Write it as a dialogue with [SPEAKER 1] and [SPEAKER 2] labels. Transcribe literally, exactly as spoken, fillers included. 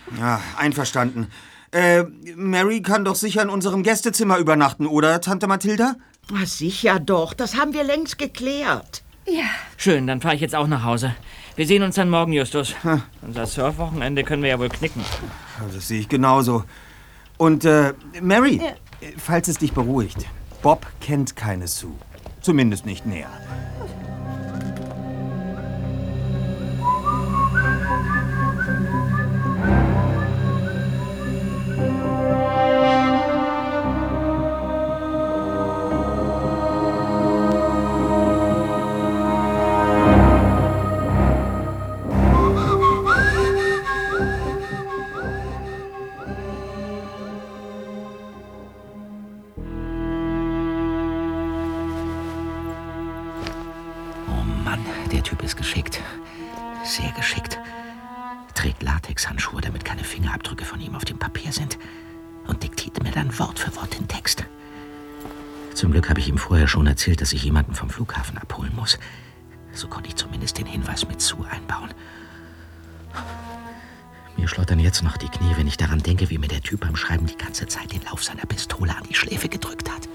[SPEAKER 1] Ja, einverstanden. Äh, Mary kann doch sicher in unserem Gästezimmer übernachten, oder, Tante Mathilda?
[SPEAKER 2] Na, sicher doch, das haben wir längst geklärt.
[SPEAKER 3] Ja.
[SPEAKER 4] Schön, dann fahre ich jetzt auch nach Hause. Wir sehen uns dann morgen, Justus. Hm. Unser Surfwochenende können wir ja wohl knicken.
[SPEAKER 1] Das sehe ich genauso. Und, äh, Mary, ja. falls es dich beruhigt, Bob kennt keine Sue. Zumindest nicht näher.
[SPEAKER 5] Der Typ ist geschickt. Sehr geschickt. Trägt Latexhandschuhe, damit keine Fingerabdrücke von ihm auf dem Papier sind. Und diktiert mir dann Wort für Wort den Text. Zum Glück habe ich ihm vorher schon erzählt, dass ich jemanden vom Flughafen abholen muss. So konnte ich zumindest den Hinweis mit Sue einbauen. Mir schlottern jetzt noch die Knie, wenn ich daran denke, wie mir der Typ beim Schreiben die ganze Zeit den Lauf seiner Pistole an die Schläfe gedrückt hat.